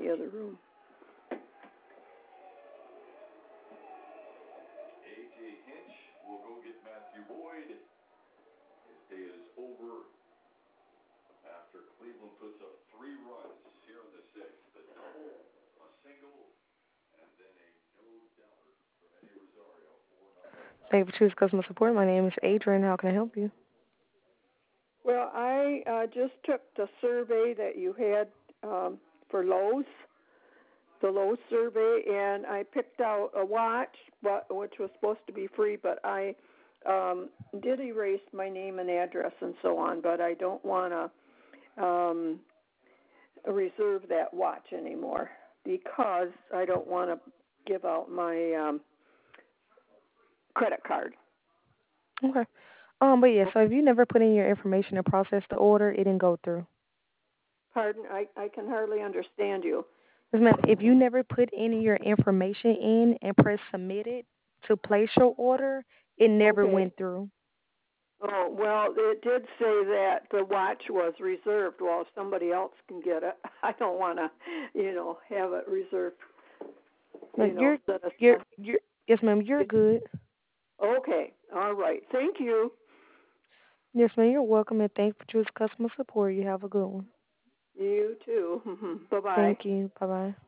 the other room. A.J. Hinch will go get Matthew Boyd. His day is over after Cleveland puts up 3 runs here in the 6th. A double, a single, and then a no-doubter from Eddie Rosario. 4-0. Thank you for choosing customer support. My name is Adrian. How can I help you? Well, I just took the survey that you had for Lowe's, the Lowe's survey, and I picked out a watch, which was supposed to be free, but I did erase my name and address and so on, but I don't want to reserve that watch anymore because I don't want to give out my credit card. Okay. But yeah, so if you never put in your information to process the order, it didn't go through. Pardon? I can hardly understand you. Yes, ma'am. If you never put any of your information in and press submitted to place your order, it never went through. Oh, well, it did say that the watch was reserved. Well, if somebody else can get it, I don't want to, have it reserved. Yes, ma'am, you're good. Okay, all right. Thank you. Yes, ma'am, you're welcome, and thank you for choosing customer support. You have a good one. You too. Bye-bye. Thank you. Bye-bye.